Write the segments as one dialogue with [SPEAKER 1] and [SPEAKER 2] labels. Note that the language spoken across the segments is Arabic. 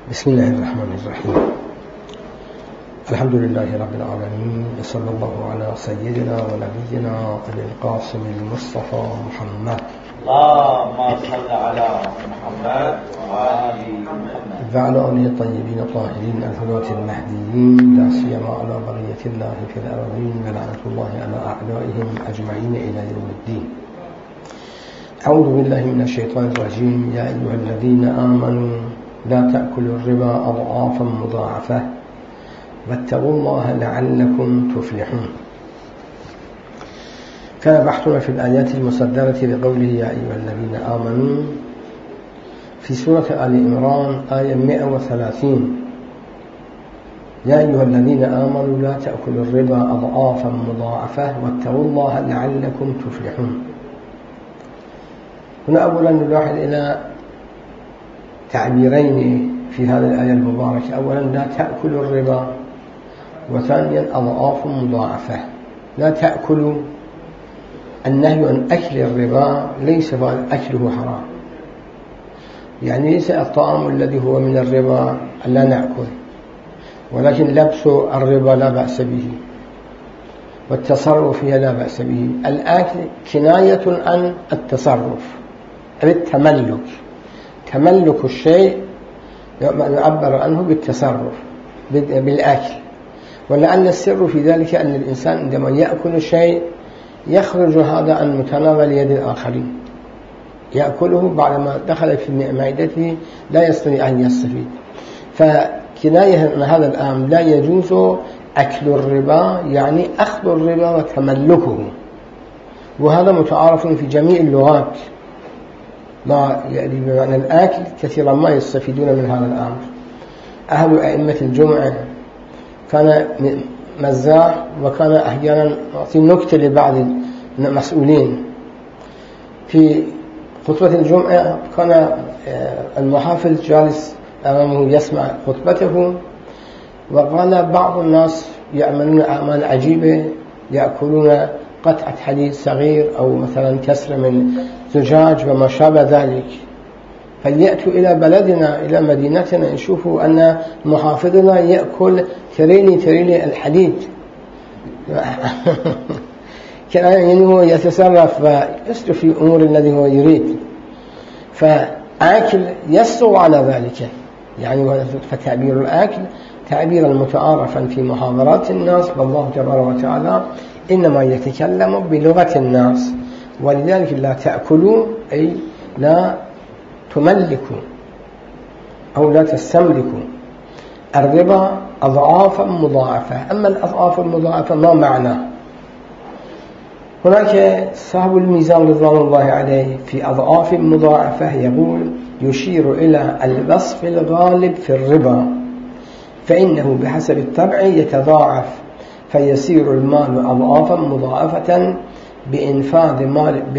[SPEAKER 1] بسم الله الرحمن الرحيم. الحمد لله رب العالمين، وصلى الله على سيدنا ونبينا أبي القاسم المصطفى محمد.
[SPEAKER 2] اللهم صل على محمد وآل محمد
[SPEAKER 1] وعلى آله الطيبين الطاهرين الهداة المهديين، لا سيما على بقية الله في الأرضين، ولعنة الله على أعدائهم أجمعين إلى يوم الدين. أعوذ بالله من الشيطان الرجيم. يا أيها الذين آمنوا لا تأكلوا الربا أضعافا مضاعفة واتقوا الله لعلكم تفلحون. كان بحثنا في الآيات المصدرة بقوله يا أيها الذين آمنوا في سورة آل عمران آية 130. يا أيها الذين آمنوا لا تأكلوا الربا أضعافا مضاعفة واتقوا الله لعلكم تفلحون. هنا أولا نلاحظ إلى تعبيرين في هذه الآية المباركة. أولا لا تأكلوا الربا، وثانيا أضعاف مضاعفة. لا تأكلوا، النهي عن أكل الربا ليس أكله حرام، يعني ليس الطعام الذي هو من الربا لا نأكل، ولكن لبس الربا لا بأس به، والتصرف فيها لا بأس به. الأكل كناية عن التصرف، التملك، تملك الشيء يعبر عنه بالتصرف بالأكل. ولعل السر في ذلك أن الإنسان عندما يأكل الشيء يخرج هذا عن متناول يد الآخرين، يأكله بعدما دخل في معدته لا يستطيع أن يستفيد. فكناية عن هذا الأمر لا يجوز أكل الربا، يعني أخذ الربا وتملكه، وهذا متعارف في جميع اللغات. ما يعني بمعنى الأكل كثيرا ما يستفيدون من هذا الأمر. أهل أئمة الجمعة كان مزاح، وكان أحيانا يعطي نكتة لبعض المسؤولين. في خطبة الجمعة كان المحافظ جالس أمامه يسمع خطبته، وقال بعض الناس يعملون أعمال عجيبة، يأكلون قطعة حديد صغير أو مثلا كسر من زجاج وما شابه ذلك، فليأتوا إلى بلدنا إلى مدينتنا يشوفوا أن محافظنا يأكل تريلي الحديد. يعني هو يتصرف ويسر في أمور الذي هو يريد، فأكل يسر على ذلك. يعني فتعبير الأكل تعبيرا متعارفا في محاضرات الناس، والله تبارك وتعالى إنما يتكلم بلغة الناس. ولذلك لا تأكلوا أي لا تملكوا أو لا تستملكوا الربا أضعافا مضاعفة. أما الأضعاف المضاعفة ما معنى؟ هناك صاحب الميزان رضوان الله عليه في أضعاف مضاعفة يقول يشير إلى الوصف الغالب في الربا، فإنه بحسب الطبع يتضاعف، فيصير المال أضعافا مضاعفة بإنفاذ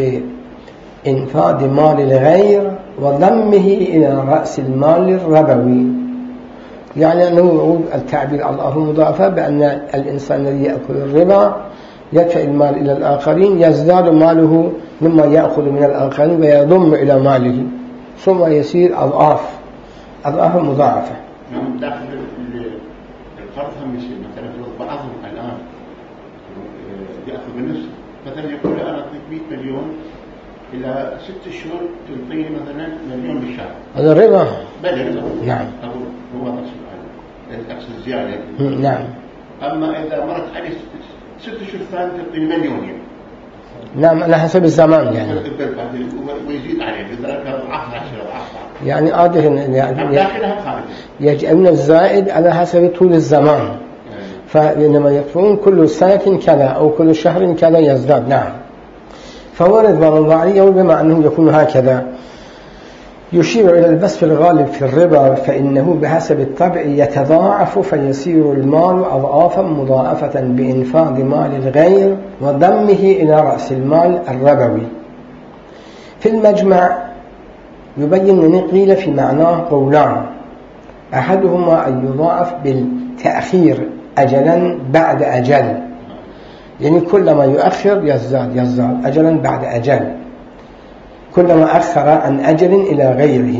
[SPEAKER 1] مال الغير وضمه إلى رأس المال الربوي. يعني أنه التعبير أضعاف مضاعفة بأن الإنسان الذي يأكل الربا يدفع المال إلى الآخرين، يزداد ماله مما يأخذ من الآخرين ويضم إلى ماله، ثم يصير أضعاف مضاعفة.
[SPEAKER 3] نعم، داخل القرض هم يصير مثلا بعضهم الآن يأخذ بالنصف، مثلا يقول أنا أعطيك 100 مليون إلى 6 شهور تنطيني مثلا 1,000,000 بالشهر.
[SPEAKER 1] هذا ربا.
[SPEAKER 3] بل
[SPEAKER 1] نعم.
[SPEAKER 3] هو أقصد الزيادة.
[SPEAKER 1] نعم.
[SPEAKER 3] أما إذا مرت عليه 6 شهور ثانية تنطيني 1,000,000 يعني.
[SPEAKER 1] نعم، على حسب الزمان يعني.
[SPEAKER 3] ويزيد عليه لذلك أضعاف 10 أضعاف.
[SPEAKER 1] يعني عادة يعني
[SPEAKER 3] داخلها خارج.
[SPEAKER 1] يجعلون الزائد على حسب طول الزمان. فإنما يكون كل سنة كذا أو كل شهر كذا يزداد. نعم. فهو رضوان الله عليه بما أنه يكون هكذا يشير إلى الوصف الغالب في الربا، فإنه بحسب الطبع يتضاعف، فيصير المال أضعافا مضاعفة بإنفاذ مال الغير وضمه إلى رأس المال الربوي. في المجمع يبين أن قيل في معناه قولان، أحدهما أن يضاعف بالتأخير أجلا بعد أجل، يعني كلما يؤخر يزداد أجلا بعد أجل، كلما أخر عن أجل إلى غيره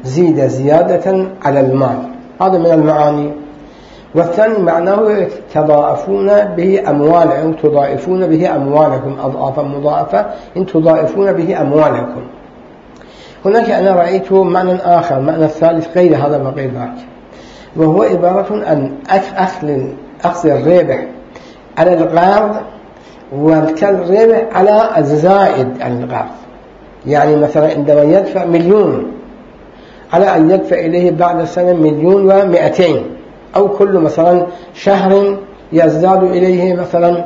[SPEAKER 1] زيد زيادة على المال، هذا من المعاني. والثاني معناه تضاعفون به أموالكم، تضاعفون به أموالكم أضعافا مضاعفة، إن تضاعفون به أموالكم. هناك أنا رأيت معنى آخر، معنى الثالث غير هذا وغير ذاك، وهو عبارة عن أخذ الربح على القرض والربح على الزائد عن القرض. يعني مثلا عندما يدفع 1,000,000 على أن يدفع إليه بعد سنة 1,200,000، أو كل مثلا شهر يزداد إليه مثلا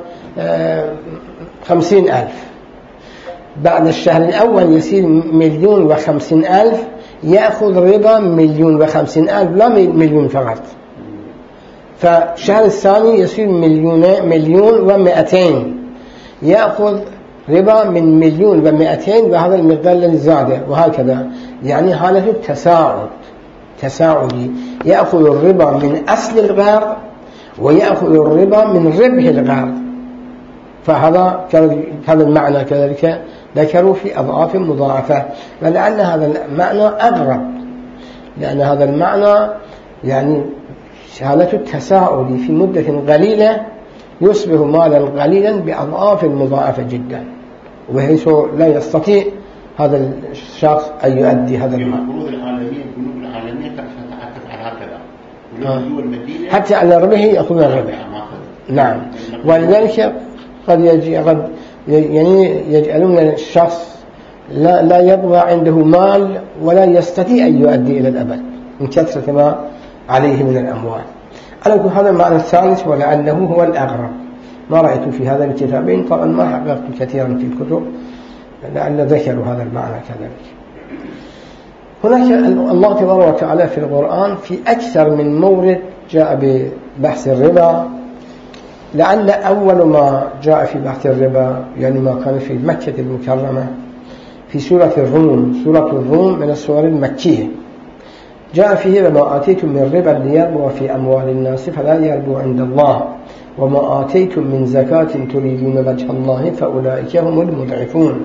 [SPEAKER 1] 50,000، بعد الشهر الأول يصير 1,050,000، يأخذ ربا 1,050,000 لا 1,000,000 فقط. فالشهر الثاني يصير 1,200,000، يأخذ ربا من 1,200,000 وهذا المقدار الذي زاد، وهكذا. يعني حالة تساعدي، يأخذ الربا من أصل القرض ويأخذ الربا من ربح القرض. فهذا المعنى كذلك ذكروا في أضعاف مضاعفة، ولعل هذا المعنى أغرب، لأن هذا المعنى يعني شهادة التساؤل في مدة قليلة يصبح مالا قليلا بأضعاف مضاعفة جدا، وبحيث لا يستطيع هذا الشخص أن يؤدي هذا المال.
[SPEAKER 3] القروض العالمية، البنوك العالمية تتعكس على هكذا، والدول المدينة
[SPEAKER 1] حتى على ربحه يأخذ الربح. نعم، ولذلك قد يجعلون الشخص لا يبقى عنده مال ولا يستطيع أن يؤدي إلى الأبد من كثرة ما عليه من الأموال. على كل هذا المعنى الثالث ولعله هو الأغرب، ما رأيت في هذا الكتابين، طبعا ما حققت كثيرا في الكتب، لعل ذكروا هذا المعنى كذلك. هناك الله تبارك وتعالى في القرآن في أكثر من مورد جاء ببحث الربا. لعل أول ما جاء في بحث الربا يعني ما كان في مكة المكرمة في سورة الروم. سورة الروم من السور المكية، جاء فيه: وما آتيتم من ربا ليربو في أموال الناس فلا يربو عند الله وما آتيتم من زكاة تريدون وجه الله فأولئك هم المضعفون.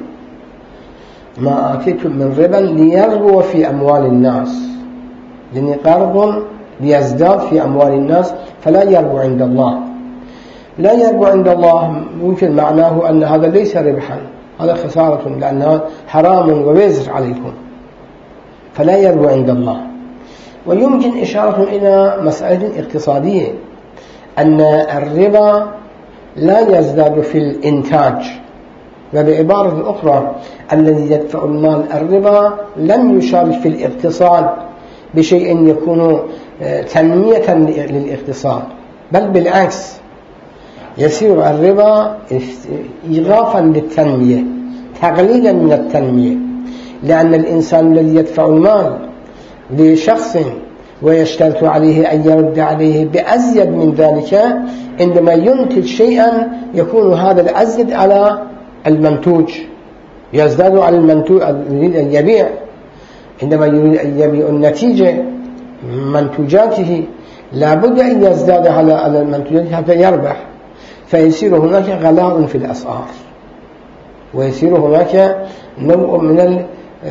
[SPEAKER 1] ما آتيتم من ربا ليربو في أموال الناس، لأن قرض ليزداد في أموال الناس فلا يربو عند الله. لا يربو عند الله ممكن معناه أن هذا ليس ربحا، هذا خسارة لأنها حرام ووزر عليكم، فلا يربو عند الله. ويمكن إشارة إلى مسألة اقتصادية، أن الربا لا يزداد في الإنتاج، وبعبارة أخرى الذي يدفع المال الربا لم يشارك في الاقتصاد بشيء يكون تنمية للاقتصاد، بل بالعكس يصير الربا إضافا للتنمية، تقليلا من التنمية، لأن الإنسان الذي يدفع المال لشخص ويشترط عليه أن يرد عليه بأزيد من ذلك، عندما ينتج شيئا يكون هذا الأزيد على المنتوج، يزداد على المنتوج. يريد أن يبيع، عندما يريد أن يبيع النتيجة منتوجاته لابد أن يزداد على المنتوجات حتى يربح، فيصير هناك غلاء في الأسعار، ويصير هناك نوع من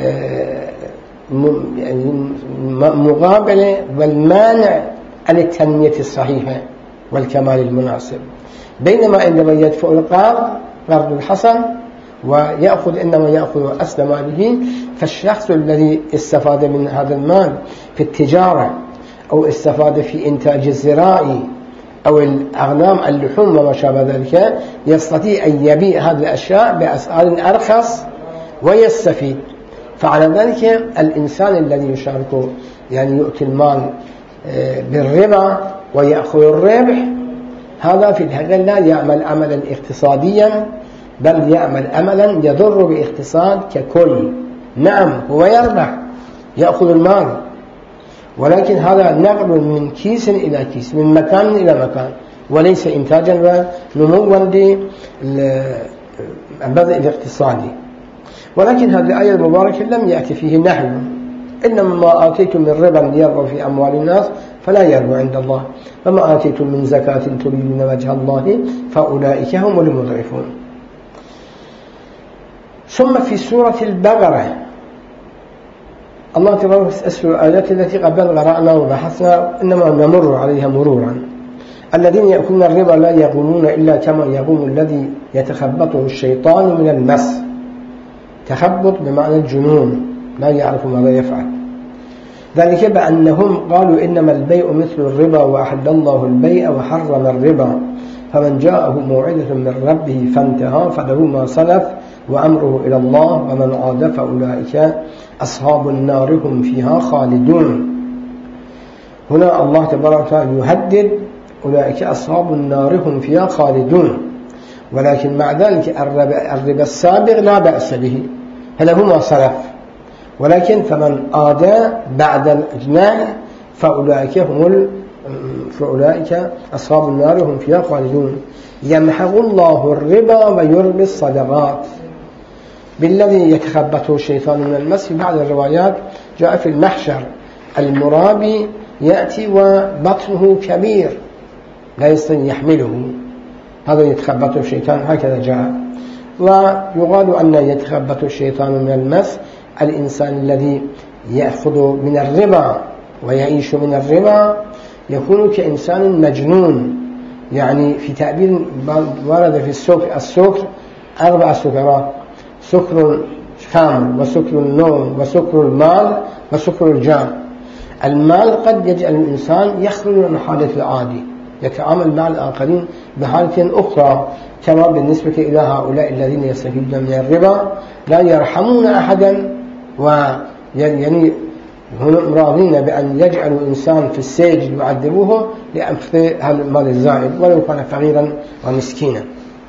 [SPEAKER 1] المقابلة والمانع عن التنمية الصحيحة والكمال المناسب. بينما عندما يدفع القرض الحسن ويأخذ إنما يأخذ أصل ماله، فالشخص الذي استفاد من هذا المال في التجارة أو استفاد في إنتاج الزراعي أو الأغنام اللحوم وما شابه ذلك يستطيع أن يبيع هذه الأشياء بأسعار أرخص ويستفيد. فعلى ذلك الإنسان الذي يشارك يعني يؤتي المال بالربا ويأخذ الربح، هذا في الحقيقة لا يعمل عملا اقتصاديا، بل يعمل عملا يضر بالاقتصاد ككل. نعم هو يربح، يأخذ المال، ولكن هذا نقل من كيس إلى كيس، من مكان إلى مكان، وليس إنتاجا ونموا للبذء الاقتصادي. ولكن هذه الآية المباركة لم يأتي فيه نهي، إنما ما آتيتم من ربا ليربو في أموال الناس فلا يربو عند الله وما آتيتم من زكاة تريدون وجه الله فأولئك هم المضعفون. ثم في سورة البقرة الله تبارك أسفل الآيات التي قبل قرأنا وبحثنا إنما نمر عليها مرورا. الذين يأكلون الربا لا يقومون إلا كما يقوم الذي يتخبطه الشيطان من المس. تخبط بمعنى الجنون، لا يعرف ماذا يفعل. ذلك بأنهم قالوا إنما البيع مثل الربا وأحل الله البيع وحرم الربا، فمن جاءه موعظة من ربه فانتهى فله ما سلف وأمره إلى الله ومن عاد فأولئك أصحاب النار هم فيها خالدون. هنا الله تبارك وتعالى يهدد أولئك أصحاب النار هم فيها خالدون، ولكن مع ذلك الربا السابق لا بأس به، فله ما سلف، ولكن فمن عاد بعد الإجماع فأولئك أصحاب النار هم فيها خالدون. يمحق الله الربا ويربي الصدقات بالذي يتخبطه الشيطان من المس. في بعض الروايات جاء في المحشر المرابي يأتي وبطنه كبير لا يستطيع يحمله، هذا يتخبطه الشيطان، هكذا جاء. ويقال أن يتخبطه الشيطان من المس الإنسان الذي يأخذ من الربا ويعيش من الربا يكون كإنسان مجنون. يعني في تعبير ورد في السكر 4 سكرات: سكر الخمر وسكر النوم وسكر المال وسكر الجاه. المال قد يجعل الإنسان يخرج من حالة العادي، يتعامل مع الآخرين بحالة أخرى، كما بالنسبة إلى هؤلاء الذين يستفيدون من الربا لا يرحمون أحدا، ويعني هم راضين بأن يجعلوا إنسان في السجن يعذبوه لأخذ هذا المال الزائد ولو كان فقيرا ومسكينا.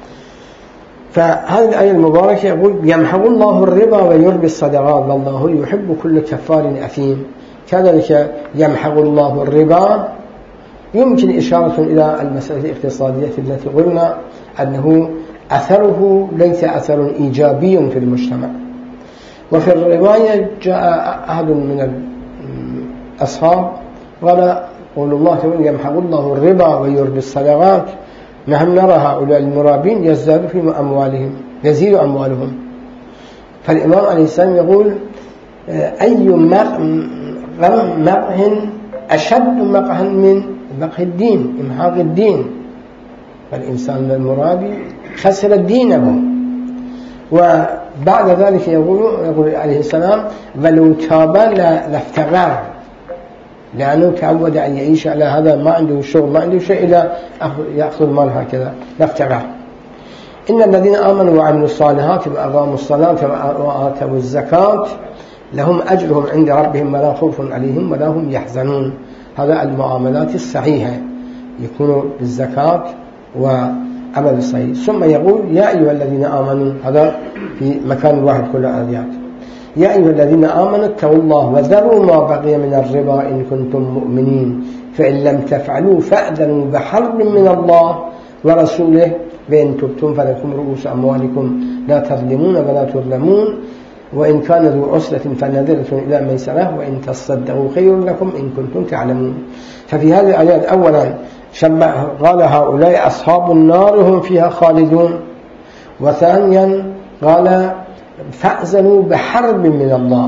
[SPEAKER 1] فهذه الآية المباركة يقول يمحق الله الربا ويربي الصدقات والله يحب كل كفار أثيم. كذلك يمحق الله الربا يمكن إشارة إلى المسألة الاقتصادية التي قلنا أنه أثره ليس أثر إيجابي في المجتمع. وفي الرواية جاء أحد من الأصحاب قال قول الله تعالى يمحق الله الربا ويربي الصدقات، نحن نرى هؤلاء المرابين يزداد في أموالهم، يزيد أموالهم. فالإمام عليه السلام يقول أي مقح أشد مقحا من مقح الدين، إمحاق الدين. فالإنسان المرابي خسر دينه. وبعد ذلك يقول عليه السلام ولو تاب لافتقر، لأنه تعود أن يعيش على هذا، ما عنده شغل ما عنده شيء إلا يأخذ المال هكذا لافتقر. إن الذين آمنوا وعملوا الصالحات وأقاموا الصلاة وآتوا الزكاة لهم أجرهم عند ربهم ولا خوف عليهم ولا هم يحزنون. هذا المعاملات الصحيحة يكون بالزكاة وعمل الصحيح. ثم يقول يا أيها الذين آمنوا، هذا في مكان واحد كل الآيات، يا أيها الذين آمنوا اتقوا الله وذروا ما بقي من الربا إن كنتم مؤمنين فإن لم تفعلوا فأذنوا بحرب من الله ورسوله وإن تبتم فلكم رؤوس أموالكم لا تظلمون ولا تظلمون وإن كان ذو عسرة فنذرة إلى ميسرة وإن تصدقوا خير لكم إن كنتم تعلمون. ففي هذه الآيات أولا قال هؤلاء أصحاب النار هم فيها خالدون، وثانيا قال فأذنوا بحرب من الله،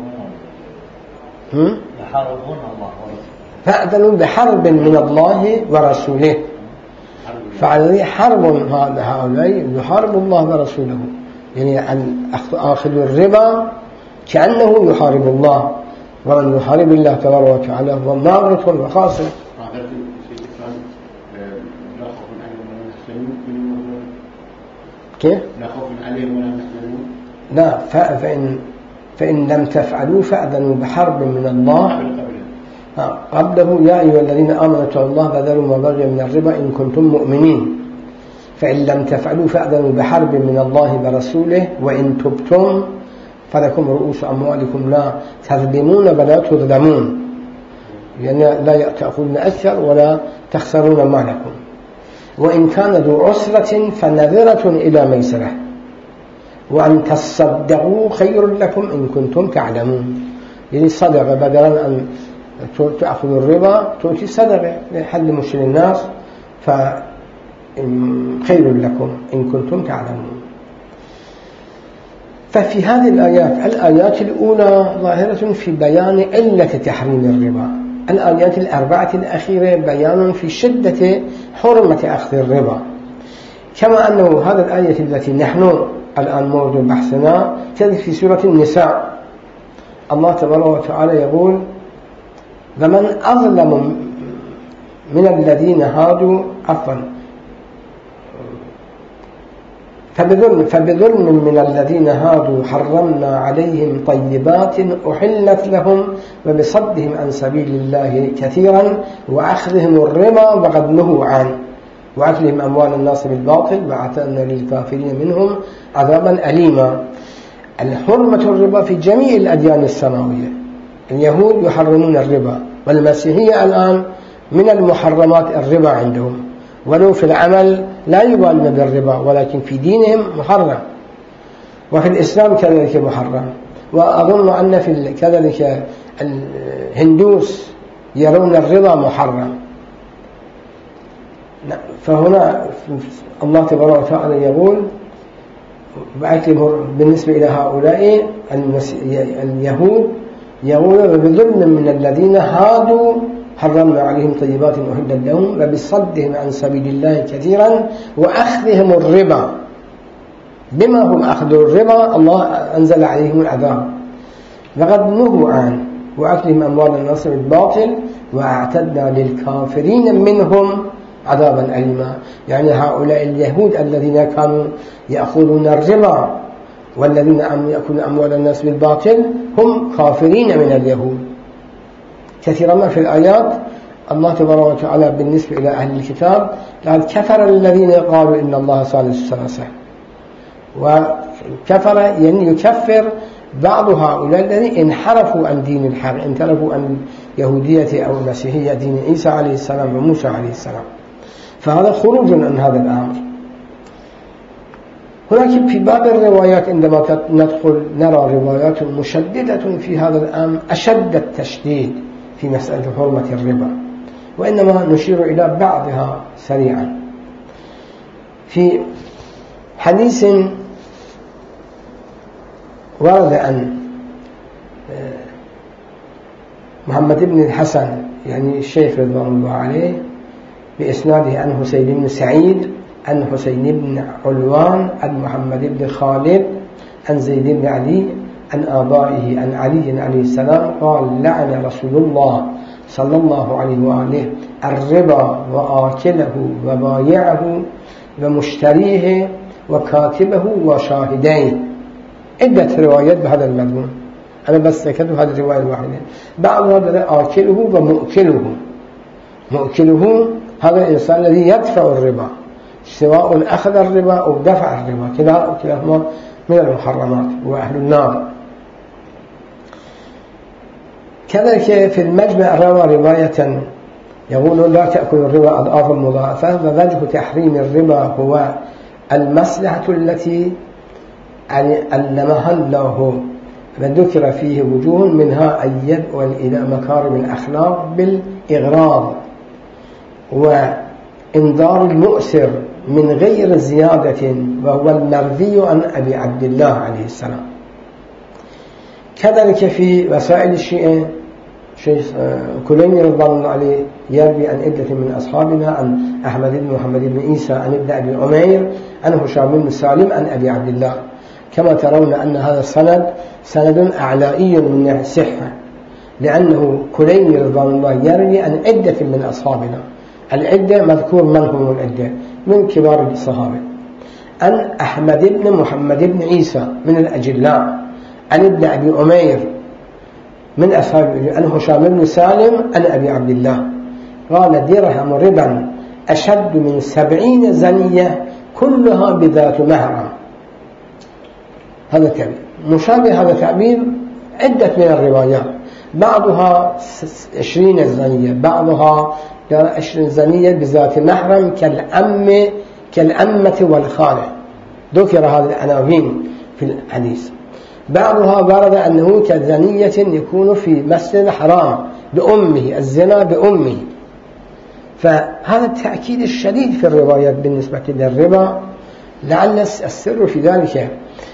[SPEAKER 1] فأذنوا بحرب من الله ورسوله. فعليه حرب هؤلاء يحارب الله ورسوله، يعني أن آخذ الربا كأنه يحارب الله، ومن يحارب الله تبارك وتعالى هو ماغرة وخاسر. كيف؟
[SPEAKER 3] لا خوف عليهم ولا يحزنون.
[SPEAKER 1] لا، فإن لم تفعلوا فأذنوا بحرب من الله قبله يا أيها الذين آمنوا اتقوا الله وذروا ما بقي من الربا إن كنتم مؤمنين فإن لم تفعلوا فأذنوا بحرب من الله ورسوله وإن تبتم فلكم رؤوس أموالكم لا تظلمون ولا تظلمون، يعني لا تأخذون أكثر ولا تخسرون مالكم. وإن كان ذو عسرة فنذرة إلى ميسرة وأن تصدقوا خير لكم إن كنتم تعلمون. يعني صدقة بدلا أن تأخذوا الربا تؤتي صدقة لحل مشكل الناس، فخير لكم إن كنتم تعلمون. ففي هذه الآيات الأولى ظاهرة في بيان علة تحريم الربا، الآيات الأربعة الأخيرة بيان في شدة حرمة أخذ الربا، كما أنه هذه الآية التي نحن الآن موضوع بحثنا تأتي في سورة النساء. الله تبارك وتعالى يقول: ومن أظلم من الذين هادوا فبظلم من الذين هادوا حرمنا عليهم طيبات أحلت لهم وبصدهم عن سبيل الله كثيرا وأخذهم الربا وقد نهوا عنه وأكلهم أموال الناس بالباطل وأعتدنا للكافرين منهم عذابا أليما. الحرمة الربا في جميع الأديان السماوية، اليهود يحرمون الربا، والمسيحية الآن من المحرمات الربا عندهم، ولو في العمل لا يبالون بالربا ولكن في دينهم محرم، وفي الإسلام كذلك محرم. وأظن أن في كذلك الهندوس يرون الربا محرم. فهنا الله تبارك وتعالى يقول بالنسبة إلى هؤلاء اليهود يقول: بظلم من الذين هادوا حرمنا عليهم طيبات أحلت لهم وبصدهم عن سبيل الله كثيرا وأخذهم الربا. بما هم أخذوا الربا الله أنزل عليهم العذاب وقد نهوا عنه وأكلهم أموال الناس بالباطل وأعتدنا للكافرين منهم عذابا أليما. يعني هؤلاء اليهود الذين كانوا يأخذون الربا والذين يأكلون أموال الناس بالباطل هم كافرين من اليهود. كثيرا ما في الآيات الله تبارك وتعالى بالنسبة إلى أهل الكتاب: لقد كفر الذين قالوا إن الله ثالث ثلاثة. وكفر يعني يكفر بعض هؤلاء الذين انحرفوا عن دين الحق، انحرفوا عن يهودية أو المسيحية دين عيسى عليه السلام وموسى عليه السلام. فهذا خروج عن هذا الأمر. هناك في باب الروايات عندما ندخل نرى روايات مشددة في هذا الأمر أشد التشديد في مسألة حرمة الربا، وإنما نشير إلى بعضها سريعا. في حديث ورد عن محمد بن الحسن يعني الشيخ رضوان الله عليه بإسناده عن حسين بن سعيد عن حسين بن علوان عن محمد بن خالد عن زيد بن علي عن آبائه عن علي عليه السلام قال: لعن رسول الله صلى الله عليه وآله الربا وآكله وبايعه ومشتريه وكاتبه وشاهديه. عدة روايات بهذا المضمون، أنا بس ذكرت هذه الرواية الواحدة. بعضها آكله ومؤكله. مؤكله هذا الإنسان الذي يدفع الربا، سواء أخذ الربا أو دفع الربا، كلاهما من المحرمات وأهل النار. كذلك في المجمع روى رواية يقول: لا تأكل الربا أضعافا مضاعفة، ووجه تحريم الربا هو المصلحة التي علمها الله، وذكر فيه وجوه منها أن يدعو إلى مكارم الأخلاق بالإغراض وإنذار المؤسر من غير زيادة، وهو المروي عن أبي عبد الله عليه السلام. كذلك في وسائل الشيعة شيخ كليني رضوان الله عليه يروي عن عدة من أصحابنا عن أحمد بن محمد بن عيسى عن ابن أبي عمير عن هشام بن سالم عن أبي عبد الله. كما ترون أن هذا السند سند أعلائي من الصحة، لأنه كليني رضوان الله يروي عن عدة من أصحابنا. العدة مذكور من هم العدة من كبار الصحابة. عن أحمد بن محمد بن عيسى من الأجلاء عن ابن أبي عمير من أصحاب، عن هشام بن سالم عن أبي عبد الله قال: درهم ربا أشد من 70 زنية كلها بذات محرم. هذا تعبير مشابه، هذا تعبير عدة من الروايات، بعضها 20 زنية، بعضها 20 زنية بذات محرم كالأمة والخالة. ذكر هذه العناوين في الحديث. بعضها ورد أنه كزنية يكون في مسجد الحرام بأمه، الزنا بأمه. فهذا التأكيد الشديد في الروايات بالنسبة للربا. لعل السر في ذلك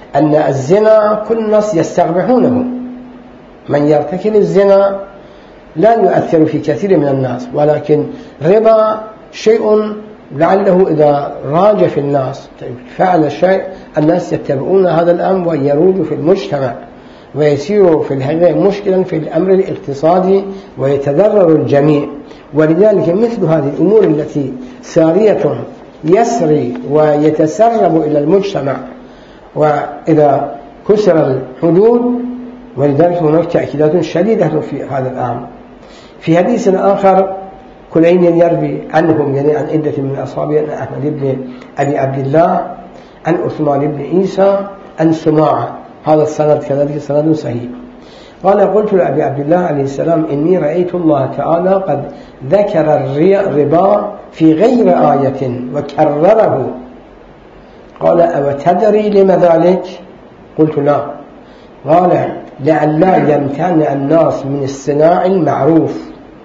[SPEAKER 1] أن الزنا كل الناس يستقبحونه، من يرتكب الزنا لا يؤثر في كثير من الناس، ولكن ربا شيء لعله إذا راج في الناس فعل شيء الناس يتبعون هذا الأمر ويروج في المجتمع ويصير في الحقيقة مشكلا في الأمر الاقتصادي ويتضرر الجميع. ولذلك مثل هذه الأمور التي سارية يسري ويتسرب إلى المجتمع وإذا كسر الحدود، ولذلك هناك تأكيدات شديدة في هذا الأمر. في حديث آخر كلين يروي عنهم يعني عن عدة من أصحابه عن أحمد بن أبي عبد الله عن عثمان بن عيسى عن سماعة، هذا السند كذلك سند صحيح. قال قلت لأبي عبد الله عليه السلام إني رأيت الله تعالى قد ذكر الربا في غير آية وكرره. قال أو تدري لما ذلك؟ قلت لا. قال لئلا يمتنع الناس من الصناع المعروف،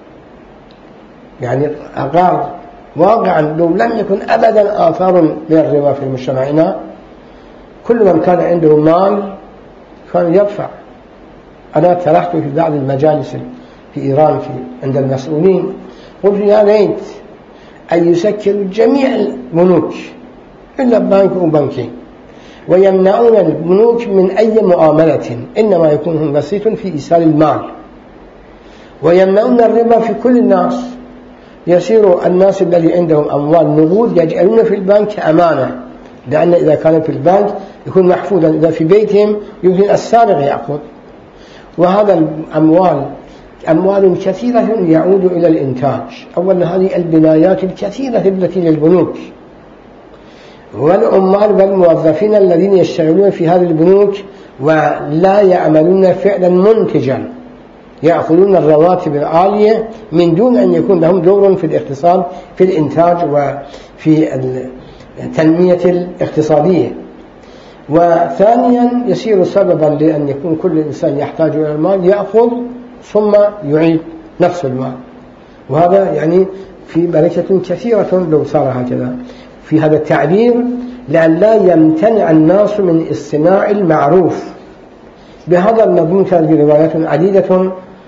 [SPEAKER 1] يعني أقار واقعا لو لم يكن أبدا آثار من الربا في مجتمعنا كل من كان عنده مال كان يدفع. أنا طرحت في بعض المجالس في إيران عند المسؤولين، قلت يا ريت أن يسكروا جميع البنوك إلا بنك وبنكين ويمنعون البنوك من أي معاملة إنما يكون هم بسيط في إيصال المال، ويمنعون الربا في كل الناس. يصير الناس الذي عندهم أموال نقود يجعلون في البنك أمانة، لأن إذا كان في البنك يكون محفوظا، إذا في بيتهم يمكن السارق يأخذ. وهذا أموال كثيرة يعود إلى الإنتاج. أولا هذه البنايات الكثيرة التي للبنوك والعمال والموظفين الذين يشتغلون في هذه البنوك ولا يعملون فعلا منتجا، يأخذون الرواتب العالية من دون أن يكون لهم دور في الاقتصاد في الإنتاج وفي التنمية الاقتصادية. وثانيا يصير سببا لأن يكون كل إنسان يحتاج إلى المال يأخذ ثم يعيد نفس المال، وهذا يعني في بركة كثيرة لو صار هكذا في هذا التعبير، لأن لا يمتنع الناس من الصناع المعروف. بهذا المضمون كانت روايات عديدة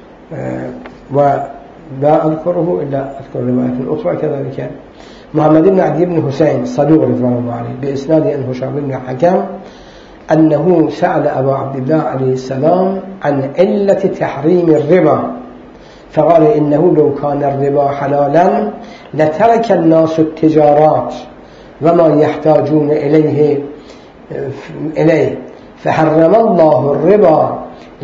[SPEAKER 1] ولا أذكره إلا أذكر روايات أخرى كذلك. محمد بن عدي بن حسين صدوق رضوان الله عليه بإسناد أن هشام بن حكام أنه سأل أبا عبد الله عليه السلام عن علة تحريم الربا، فقال إنه لو كان الربا حلالا لترك الناس التجارات وما يحتاجون إليه فحرم الله الربا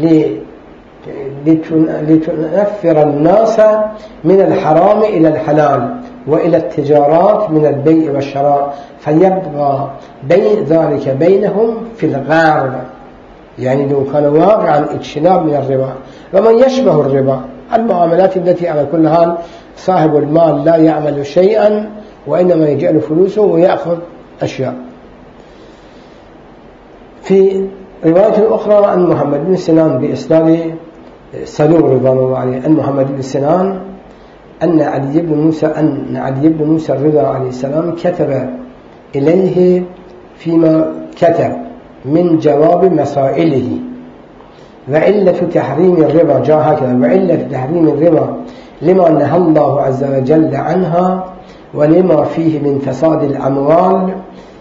[SPEAKER 1] لتنفر الناس من الحرام إلى الحلال وإلى التجارات من البيع والشراء فيبقى ذلك بينهم في الغار. يعني لو كان واقعا اجتناب من الربا ومن يشبه الربا المعاملات التي على كل حال صاحب المال لا يعمل شيئا وإنما يجعل فلوسه ويأخذ أشياء. في رواية أخرى عن محمد بن سنان بإسناد صدوق رضوان الله عليه أن محمد بن سنان أن علي بن موسى الرضا عليه السلام كتب إليه فيما كتب من جواب مسائله وعلة تحريم الربا جاء هكذا: وعلة تحريم الربا لما نهى الله عز وجل عنها ولما فيه من فساد الأموال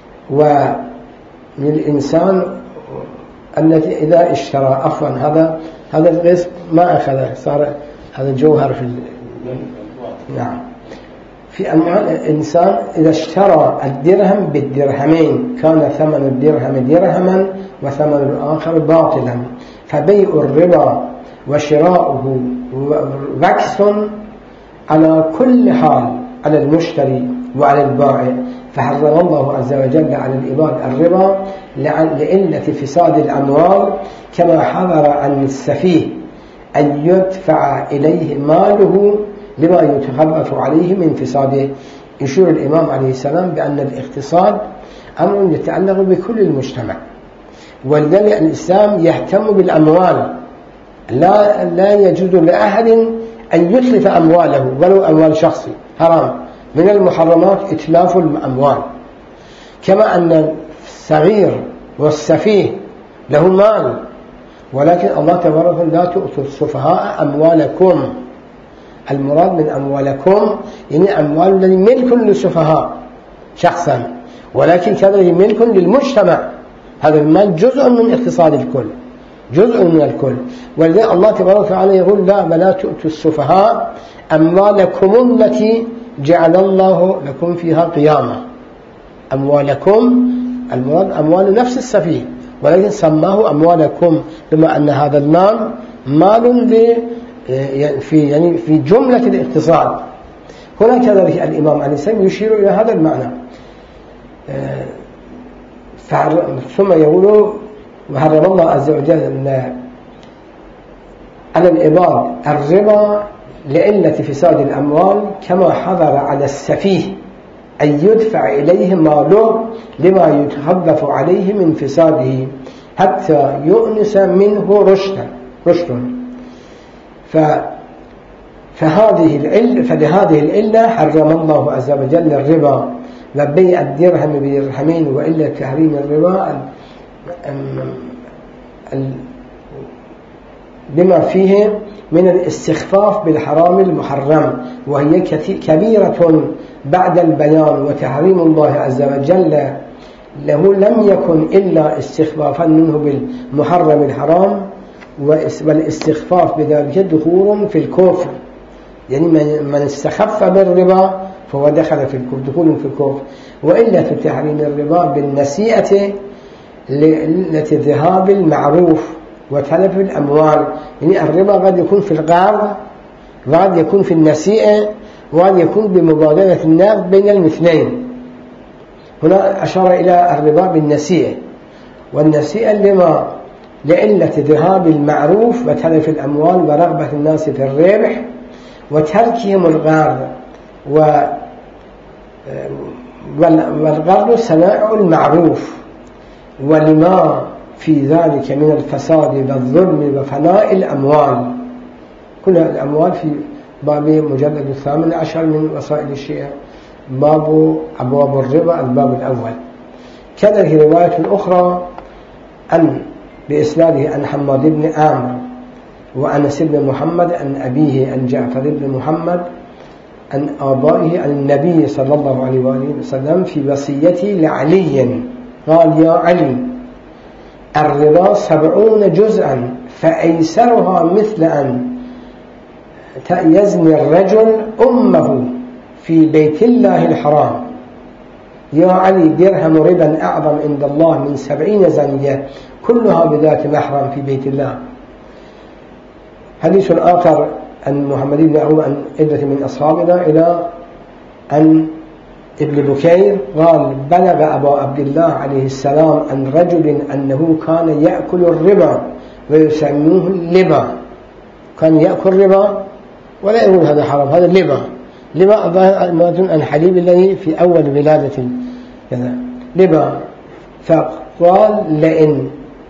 [SPEAKER 1] وللإنسان التي إذا اشترى هذا القسم ما أخذه صار هذا جوهر في نعم في الإنسان إذا اشترى الدرهم بالدرهمين كان ثمن الدرهم درهما وثمن الآخر باطلا، فبيع الربا وشراؤه وكس على كل حال على المشتري وعلى البائع، فحرم الله عز وجل على العباد الربا لعلة فساد الأموال، كما حذر عن السفيه أن يدفع إليه ماله لما يتخلف عليه من فساده. يشير الإمام عليه السلام بأن الاقتصاد أمر يتعلق بكل المجتمع، ولذلك الإسلام يهتم بالأموال، لا يجوز لأحد أن يتلف أمواله ولو أموال شخصي، حرام. من المحرمات إتلاف الأموال، كما أن الصغير والسفيه له مال، ولكن الله تبارك لا تؤتوا السفهاء أموالكم. المراد من أموالكم يعني أموال الذي ملك للسفهاء شخصا، ولكن كذلك ملك للمجتمع. هذا المال جزء من اقتصاد الكل، جزء من الكل. ولذلك الله تبارك وتعالى يقول لا تؤتوا السفهاء أموالكم التي جعل الله لكم فيها قيامة. أموالكم المراد أموال نفس السفيه، ولكن سماه أموالكم بما أن هذا المال مال في جملة الاقتصاد. هنا كذلك الإمام عليه السلام يشير إلى هذا المعنى. ثم يقول وحرم الله عز وجل على العباد الربا لعلة فساد الأموال، كما حظر على السفيه أن يدفع إليه ماله لما يتخلف عليه من فساده حتى يؤنس منه رشد. فلهذه العلة حرم الله عز وجل الربا وبيع الدرهم بدرهمين، وإلا تحريم الربا لما فيه من الاستخفاف بالحرام المحرم، وهي كبيرة بعد البيان. وتحريم الله عز وجل له لم يكن إلا استخفافا منه بالمحرم الحرام، والاستخفاف بذلك دخول في الكفر. يعني من استخف بالربا فهو دخل في الكفر، دخول في الكفر. وإلا تحريم الربا بالنسيئة التي ذهاب المعروف وتلف الأموال. يعني الربا قد يكون في القرض، وقد يكون في النسيئة، وقد يكون بمبادلة الناس بين المثلين. هنا أشار إلى الربا بالنسيئة، والنسيئة لعلة ذهاب المعروف وتلف الأموال ورغبة الناس في الربح وتركهم القرض. والقرض صنائع المعروف، ولما في ذلك من الفساد والظلم وفناء الأموال. كل الأموال في باب مجلد 18 من وسائل الشيعة، باب أبواب الربا الباب الأول. كذلك رواية أخرى بإسناده عن حماد بن عامر وأنس بن محمد عن أبيه عن جعفر بن محمد عن آبائه عن النبي صلى الله عليه وآله وسلم في وصيته لعلي قال: يا علي، الربا 70 جزءا، فأيسرها مثل أن يزني الرجل أمه في بيت الله الحرام. يا علي، درهم ربا أعظم عند الله من 70 زنية كلها بذات محرم في بيت الله. حديث آخر عن محمد بن عمر عن عدة من أصحابنا إلى عن ابن بكير قال: بلغ أبا عبد الله عليه السلام عن رجل أنه كان يأكل الربا ويسموه اللبا. كان يأكل ربا ولا يقول هذا حرام، هذا اللبا. لبا الظاهر عن حليب الذي في أول ولادة كذا لبا. فقال: لئن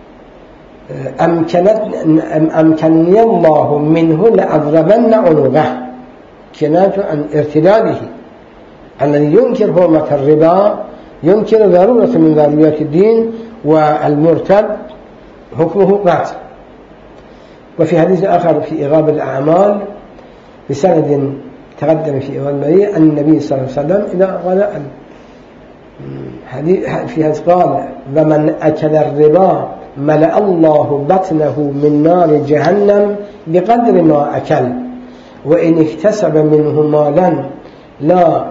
[SPEAKER 1] أمكنني الله منه لأضربن عنقه، كناية عن ارتداده. الذي ينكر حرمة الربا ينكر ضرورة من ضرورات الدين، والمرتد حكمه قتل. وفي حديث آخر في إغاب الأعمال بسند تقدم في إغاب المريء أن النبي صلى الله عليه وسلم إذا قال في حديث قال: ومن أكل الربا ملأ الله بطنه من نار جهنم بقدر ما أكل، وإن اكتسب منه مالا لا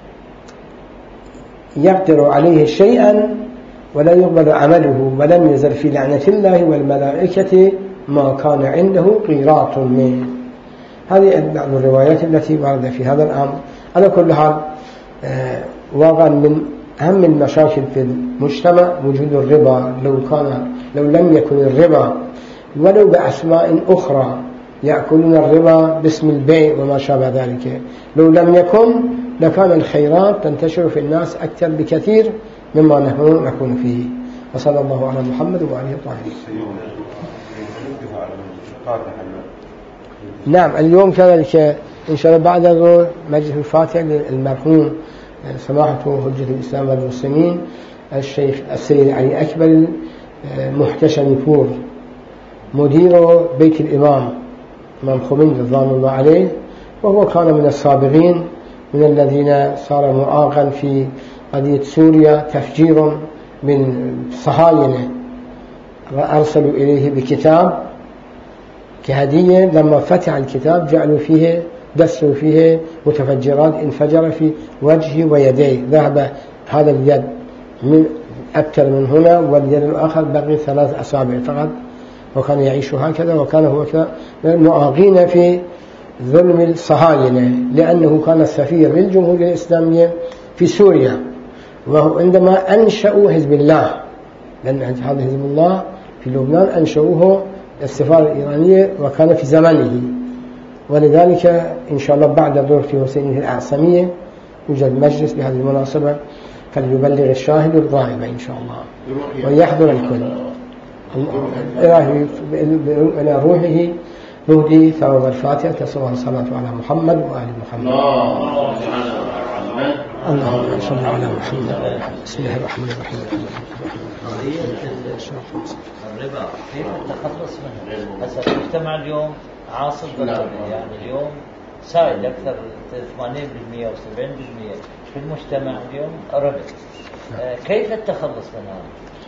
[SPEAKER 1] يقدر عليه شيئا ولا يقبل عمله، ولم يزل في لعنة الله والملائكة ما كان عنده قيراط منه. هذه بعض الروايات التي ورد في هذا الأمر. على كل حال واقعا من أهم المشاكل في المجتمع وجود الربا. لو لم يكن الربا ولو بأسماء أخرى يأكلون الربا باسم البيع وما شابه ذلك، لو لم يكن لكان الخيرات تنتشر في الناس أكثر بكثير مما نحن نكون فيه. وصلى الله على محمد وعليه الطاهرين. نعم، اليوم كذلك إن شاء الله بعد مجلس الفاتحة للمرحوم سماحة حجة الإسلام والمسلمين الشيخ السيد علي أكبر محتشم نفور مدير بيت الإمام خميني رضوان الله عليه، وهو كان من السابقين من الذين صار معاقا في قضية سوريا، تفجير من صهاينة أرسلوا إليه بكتاب كهدية، لما فتح الكتاب جعلوا فيه دسوا فيه متفجرات، انفجر في وجهه ويديه، ذهب هذا اليد من أكثر من هنا، واليد الآخر بقي 3 أصابع فقط، وكان يعيش هكذا، وكان هو من المعاقين في ظلم الصهاينة، لأنه كان السفير للجمهورية الإسلامية في سوريا، وهو عندما أنشأوا حزب الله، لأن هذا حزب الله في لبنان أنشأوه السفارة الإيرانية وكان في زمنه، ولذلك إن شاء الله بعد دور في حسين الأعصمية يوجد مجلس بهذه المناسبة، فليبلغ الشاهد الغائب إن شاء الله ويحضر الكل. إلى روحه نهدي ثواب الفاتحة، تصلى الصلاة على محمد وآل محمد. اللهم صل على محمد. بسم الله الرحمن الرحيم.
[SPEAKER 2] الربا كيف التخلص منه؟ هسه المجتمع اليوم عاصف بالربا، يعني اليوم سائد أكثر 80% و70% في المجتمع اليوم ربا. كيف التخلص من هذا؟